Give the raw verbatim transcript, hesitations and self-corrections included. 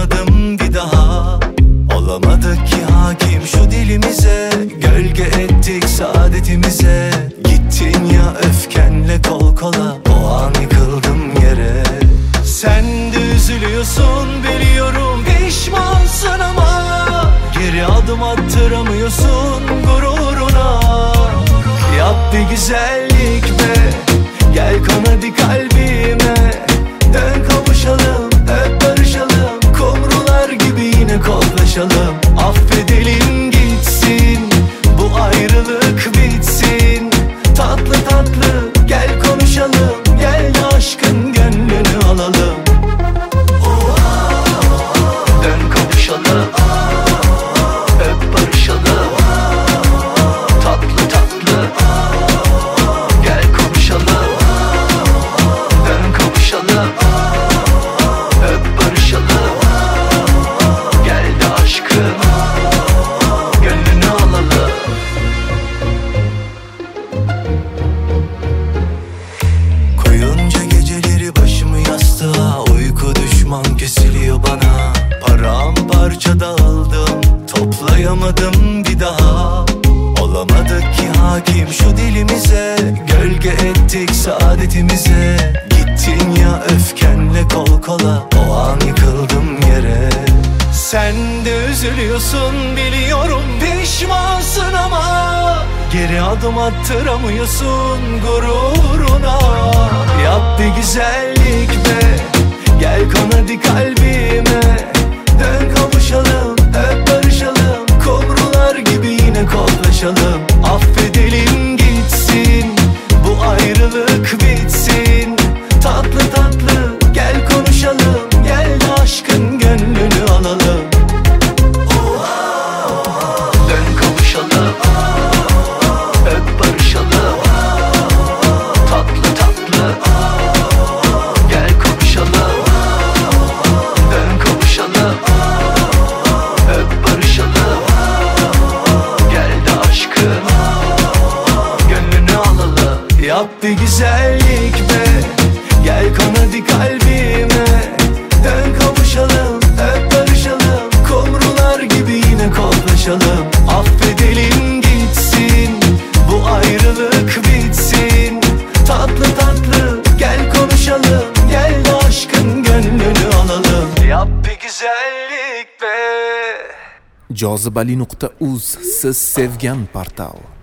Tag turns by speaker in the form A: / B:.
A: toplayamadım bir daha. Olamadık ki hakim şu dilimize, gölge ettik saadetimize. Gittin ya öfkenle kol kola, o an yıkıldım yere. Sen de üzülüyorsun biliyorum, pişmansın ama geri adım attıramıyorsun gururuna. Yap bir güzellik be, gel kon hadi kalbime. Dön kavuşalım, öp barışalım, kumrular gibi yine koklaşalım. Affedelim gitsin, bu ayrılık bitsin. Tatlı tatlı gel konuşalım, gel de aşkın gönlünü alalım. Dön kavuşalım, öp barışalım. Tatlı tatlı gel konuşalım. Dön kavuşalım, öp barışalım. Gel de aşkın gönlünü alalım. Koyunca geceleri başımı yastığa, uyku düşman kesiliyor bana. Paramparça dağıldım, toplayamadım bir daha. Olamadık ki hakim şu dilimize, gölge ettik saadetimize. Gittin ya öfkenle kol kola, o an yıkıldım yere. Sen de üzülüyorsun biliyorum, pişmansın ama geri adım attıramıyorsun gururuna. Yap bir güzellik be, gel kon hadi kalbime. Dön kavuşalım, öp barışalım, kumrular gibi yine koklaşalım. Affedelim gitsin, bu ayrılık bitsin. Tatlı tatlı gel konuşalım, gel de aşkın gönlünü alalım. Dön kavuşalım, öp barışalım. Tatlı tatlı gel konuşalım. Dön kavuşalım, öp barışalım. Gel de aşkın gönlünü alalım. Yap bir güzellik be, gel kon hadi kalbime. Dön kavuşalım, öp barışalım, kumrular gibi yine koklaşalım. Affedelim gitsin, bu ayrılık bitsin. Tatlı tatlı gel konuşalım, gel de aşkın gönlünü alalım. Yap bir güzellik be.
B: jozibali nuqta uz siz sevgan portal.